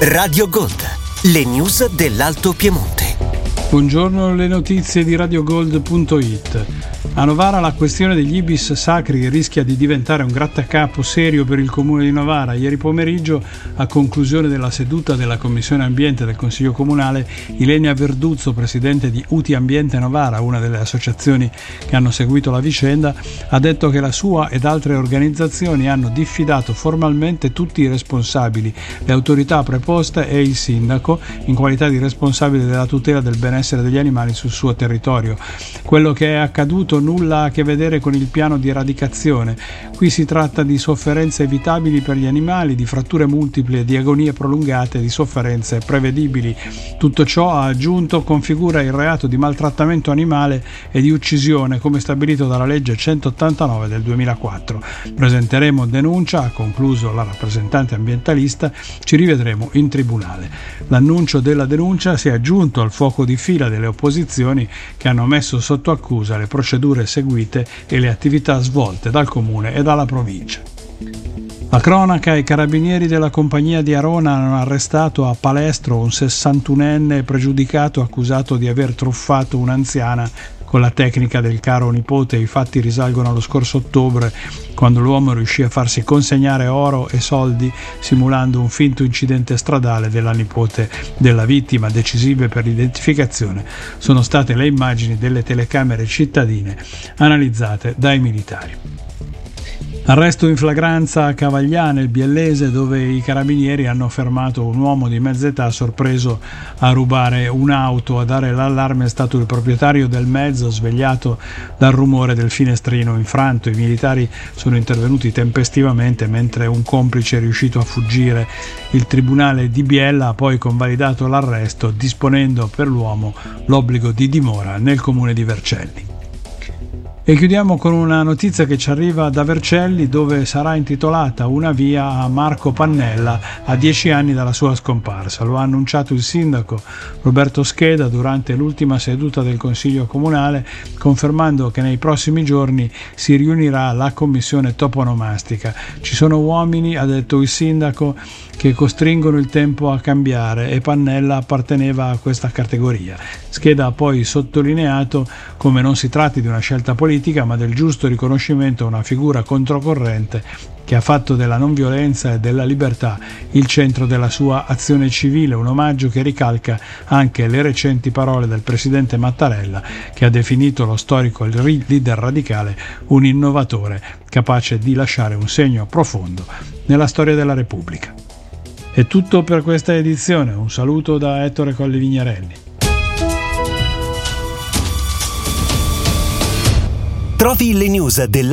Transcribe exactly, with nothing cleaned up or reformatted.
Radio Gold, le news dell'Alto Piemonte. Buongiorno, le notizie di radiogold punto it. A Novara la questione degli ibis sacri rischia di diventare un grattacapo serio per il comune di Novara. Ieri pomeriggio, a conclusione della seduta della Commissione Ambiente del Consiglio Comunale, Ilenia Verduzzo, presidente di U T I Ambiente Novara, una delle associazioni che hanno seguito la vicenda, ha detto che la sua ed altre organizzazioni hanno diffidato formalmente tutti i responsabili, le autorità preposte e il sindaco, in qualità di responsabile della tutela del benessere degli animali sul suo territorio. Quello che è accaduto nulla ha a che vedere con il piano di eradicazione. Qui si tratta di sofferenze evitabili per gli animali, di fratture multiple, di agonie prolungate, di sofferenze prevedibili. Tutto ciò, ha aggiunto, configura il reato di maltrattamento animale e di uccisione come stabilito dalla legge centottantanove del duemilaquattro. Presenteremo denuncia, ha concluso la rappresentante ambientalista, ci rivedremo in tribunale. L'annuncio della denuncia si è aggiunto al fuoco di fila delle opposizioni che hanno messo sotto accusa le procedure seguite e le attività svolte dal comune e dalla provincia. La cronaca: i carabinieri della compagnia di Arona hanno arrestato a Palestro un sessantunenne pregiudicato accusato di aver truffato un'anziana con la tecnica del caro nipote. I fatti risalgono allo scorso ottobre, quando l'uomo riuscì a farsi consegnare oro e soldi simulando un finto incidente stradale della nipote della vittima. Decisive per l'identificazione sono state le immagini delle telecamere cittadine analizzate dai militari. Arresto in flagranza a Cavaglià, nel Biellese, dove i carabinieri hanno fermato un uomo di mezza età sorpreso a rubare un'auto. A dare l'allarme è stato il proprietario del mezzo, svegliato dal rumore del finestrino infranto. I militari sono intervenuti tempestivamente, mentre un complice è riuscito a fuggire. Il tribunale di Biella ha poi convalidato l'arresto, disponendo per l'uomo l'obbligo di dimora nel comune di Vercelli. E chiudiamo con una notizia che ci arriva da Vercelli, dove sarà intitolata una via a Marco Pannella a dieci anni dalla sua scomparsa. Lo ha annunciato il sindaco Roberto Scheda durante l'ultima seduta del Consiglio Comunale, confermando che nei prossimi giorni si riunirà la commissione toponomastica. Ci sono uomini, ha detto il sindaco, che costringono il tempo a cambiare, e Pannella apparteneva a questa categoria. Scheda ha poi sottolineato come non si tratti di una scelta politica, ma del giusto riconoscimento a una figura controcorrente che ha fatto della non violenza e della libertà il centro della sua azione civile, un omaggio che ricalca anche le recenti parole del presidente Mattarella, che ha definito lo storico leader radicale un innovatore capace di lasciare un segno profondo nella storia della Repubblica. È tutto per questa edizione, un saluto da Ettore Colli Vignarelli. Trovi le news della